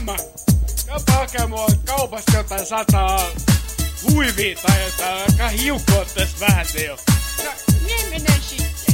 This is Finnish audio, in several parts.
Mamma! Käpä hakee mua kaupasta jotain 100 huivia tai jotain, alkaa hiukkoa tästä vähän jo. No, ne menee sitten.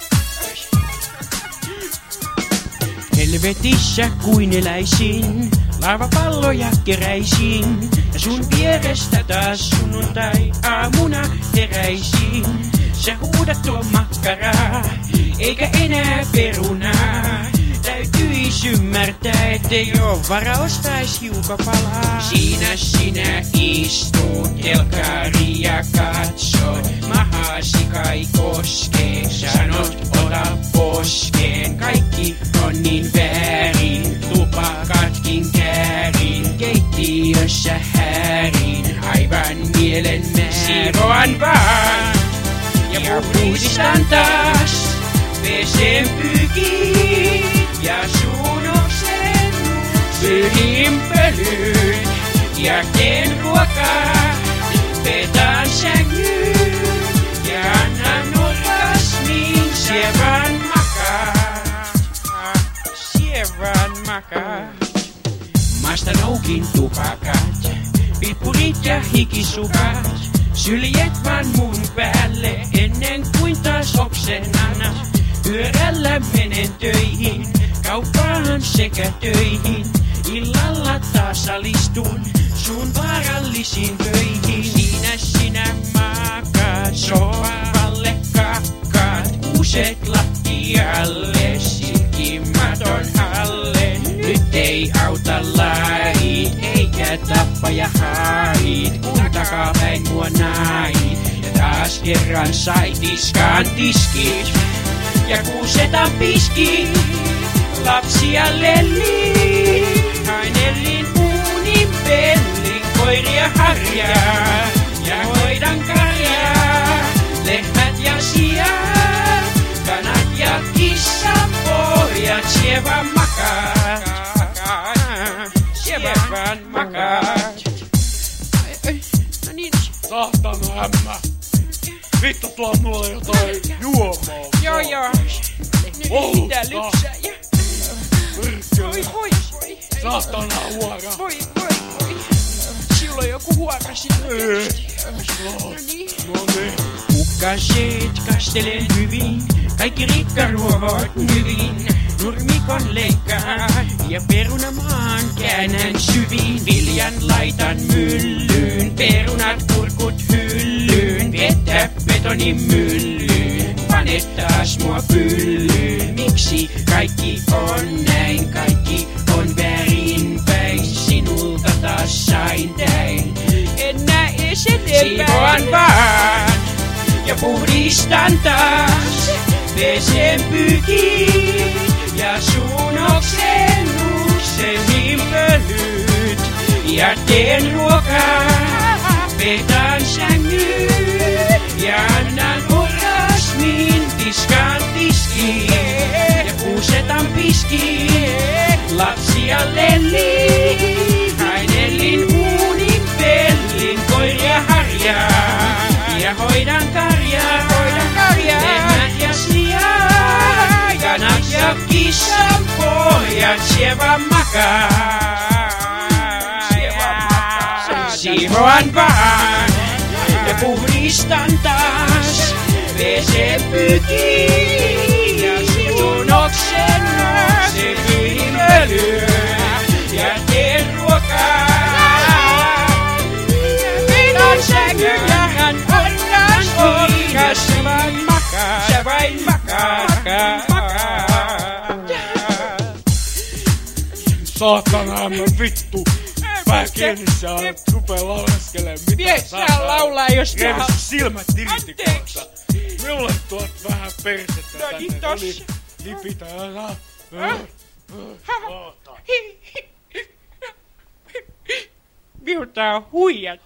Helvetissä kuin eläisin, lavapalloja keräisin. Ja sun vierestä taas sunnuntai-aamuna heräisin. Sä huudat tuo makkaraa, eikä enää perunaa. Täytyis ymmärtää, ettei oo vara ostais hiukapalaa. Siinä sinä istut telkkaria katsot, mahasi kai koskee. Sanot ota poskeen, kaikki on niin väärin. Tupakatkin käärin, keittiössä häärin. Aivan mielen määrin. Siivoan vaan ja puhdistan taas. Pesen pyykin ja suunoksen pyhin pölyyn. Ja teen ruokaa, petan sängyyn ja annan orgasmin. Sievän makaa. Maasta noukin tupakat, piippurit ja hikisukat. Syljet vaan mun päälle ennen kuin taas oksennan. Pyörällä menen töihin, kauppaan sekä töihin. Illalla taas alistun sun vaarallisiin töihin. Siinä sinä makaat, sohvalle kakkaat. Kuuset lattialle, silkimaton alle. Nyt ei auta lait, eikä tappaja hait. Kun takapäin mua nait, ja taas kerran sai tiskaan tiskit. Ja kuusetan piski, lapsia lelliin. Ainellin uunin pellin, koiria harjaa. Ja hoidan karjaa, lehmät ja sijat. Kanat ja kissan pojat, sievän makaat. Sievän makaat. No niin. Saatana hämmä. Vittu tuo mulle jotain juomaa. Joo. Nyt pitää lypsää ja... Voi. Saatana huora. Voi. Sillä on joku huora sinne. No niin. Kukkaset kastelen hyvin, kaikki rikkaruovot hyvin. Nurmikon leikkaan ja perunamaan käännän syviin. Viljan laitan myllyyn, perunat kurkut hyllyyn. Vettä betonin myllyyn, pane taas mua pyllyyn. Miksi kaikki on näin, kaikki on väärinpäin. Sinulta taas sain täin, En näe ees eteenpäin. siivoan vaan ja puhdistan taas. Pesen pyykin ja suunoksen uksenin pölyt. Ja teen ruokaa, petan sängyyn ja annan orgasmin. Tiskaan tiskiin ja kuusetan piskiin. Lapsia lelliin, ainellin uunin pellin. Koiria harjaa ja hoidan karjaa. Lehmät ja sijat, kanat ja kissan pojat. Sievän makaa. Siivoan vaan ja puhdistan taas. Pesen pyykin ja suunoksen se pyhin pölyyn. Ja teen ruokaa, petan sängyn ja hän onnas orgasmin. Sä vain makaa. Saatana hämmä vittu. Pää kielissä rupee laulaskelemaan mitä Vie sä laulaa, jos Revi sä... sun silmät irti Anteeksi. kohta. Mulle tuot vähän persettä No niin, tänne. tossa. Lipitä. Minulta on huijattu.